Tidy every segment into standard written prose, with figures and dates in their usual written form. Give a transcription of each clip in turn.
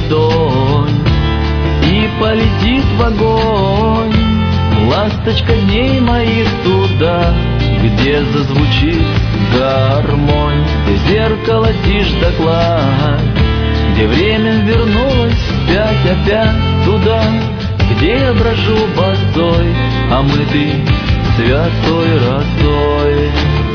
ладонь, и полетит в огонь ласточка дней моих туда, где зазвучит гармонь, где зеркало тишь да гладь, где время вернулось вспять опять туда, где я брожу босой, омытый святой росой.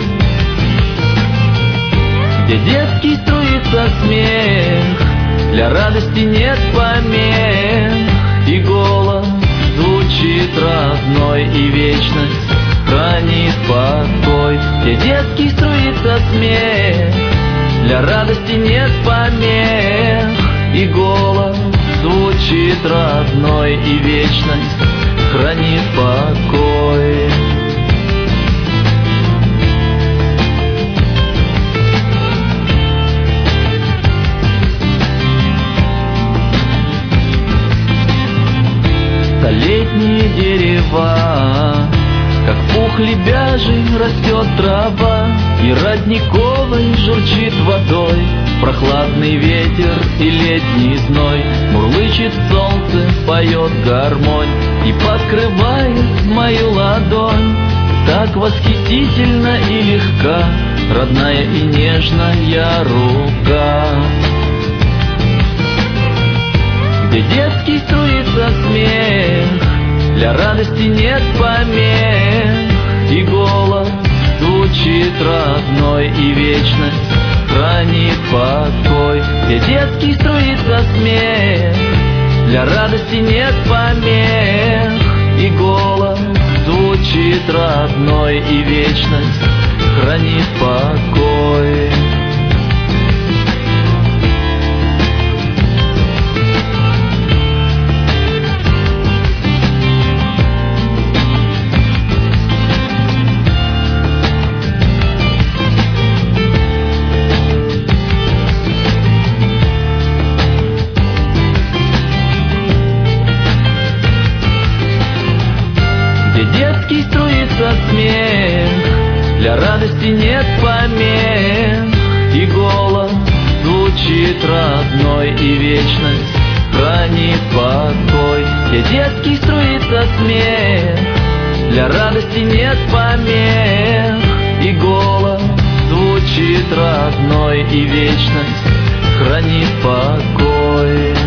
Где детский струится смех, для радости нет помех, и голос звучит родной, и вечность хранит покой. Где детский струится смех, для радости нет помех, и голос звучит родной, и вечность хранит покой. Столетние дерева, как пух лебяжий, растет трава, и родниковой журчит водой прохладный ветер и летний зной. Мурлычет солнце, поет гармонь и покрывает мою ладонь. Так восхитительно и легка родная и нежная рука. Где детский струится смех, для радости нет помех, и голос звучит родной, и вечность хранит покой. Где детский струится смех, для радости нет помех, и голос звучит родной, и вечность хранит покой. Где детский струится смех, для радости нет помех, и голос звучит родной, и вечность хранит покой. Где детский струится смех, для радости нет помех, и голос звучит родной, и вечность хранит покой.